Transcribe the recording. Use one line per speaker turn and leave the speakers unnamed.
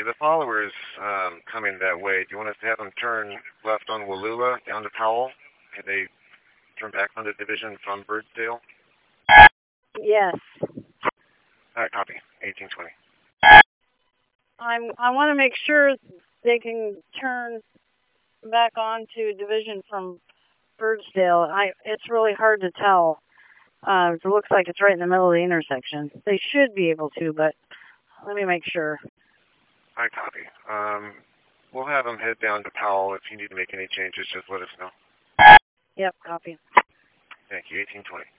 the follower's coming that way. Do you want us to have them turn left on Wallula down to Powell? Can they turn back on the division from Birdsdale?
Yes.
All right, copy. 1820.
I want to make sure they can turn back onto division from Birdsdale. It's really hard to tell. It looks like it's right in the middle of the intersection. They should be able to, but let me make sure.
All right, copy. We'll have them head down to Powell. If you need to make any changes, just let us know.
Yep, copy.
Thank you. 1820.